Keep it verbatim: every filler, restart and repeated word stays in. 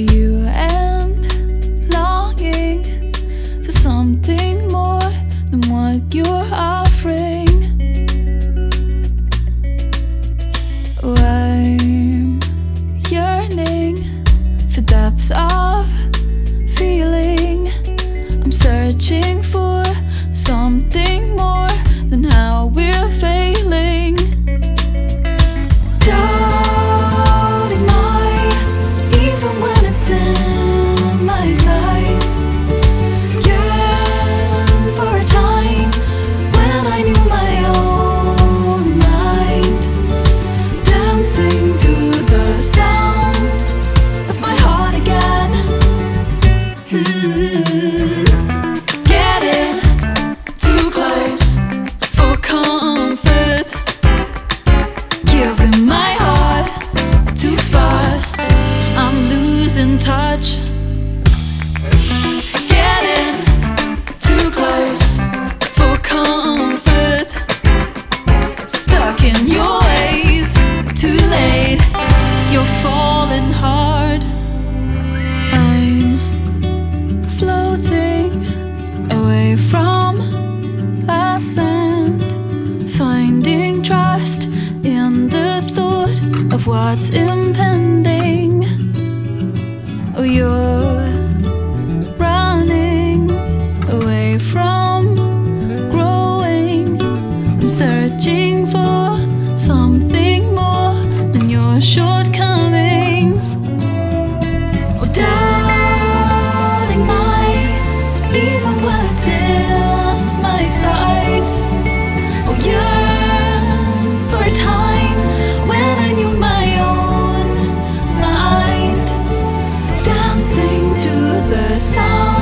you and longing for something more than what you're offering. I'm yearning for depth of feeling. I'm searching for something more than how we're failing. Doubting my, even when it's in my sights. Yearn for a time when I knew my own mind, dancing to the sound of my heart again. hmm. Getting too close for comfort, giving my heart too fast, I'm losing touch. Getting too close for comfort, stuck in your ways, too late, you're falling hard. I'm floating away from the sand, finding trust in the thought of what's impending. Oh, you're running away from growing. I'm searching for something more than your shortcomings. Oh, doubting my, even when it's in my sights. Oh, yearn for a time when I knew my own mind, dancing to the sound